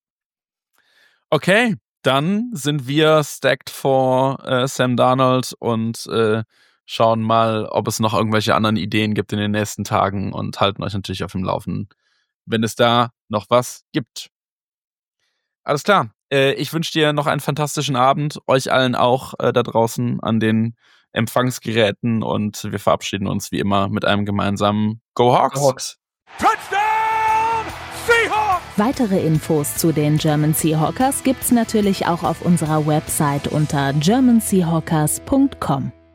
Okay, dann sind wir stacked vor äh, Sam Darnold und äh, schauen mal, ob es noch irgendwelche anderen Ideen gibt in den nächsten Tagen und halten euch natürlich auf dem Laufenden, wenn es da noch was gibt. Alles klar. Äh, ich wünsche dir noch einen fantastischen Abend, euch allen auch äh, da draußen an den Empfangsgeräten und wir verabschieden uns wie immer mit einem gemeinsamen Go Hawks! Go Hawks. Touchdown Seahawks! Weitere Infos zu den German Seahawkers gibt's natürlich auch auf unserer Website unter german seahawkers punkt com.